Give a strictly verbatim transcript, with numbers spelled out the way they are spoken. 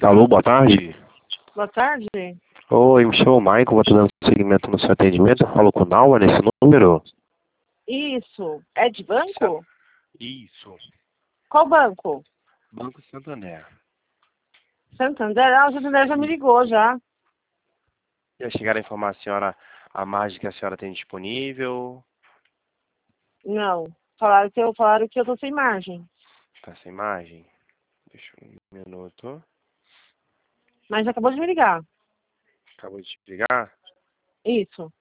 Alô, boa tarde. Boa tarde. Oi, me chamo Michael, vou estar dando seguimento no seu atendimento. Eu falo com o Naua nesse número? Isso. É de banco? Isso. Qual banco? Banco Santander. Santander? Ah, o Santander já me ligou já. Já chegaram a informar a senhora a margem que a senhora tem disponível? Não. Falaram que eu, falaram que eu tô sem margem. Tá sem margem? Deixa eu um minuto. Mas acabou de me ligar. Acabou de te ligar? Isso.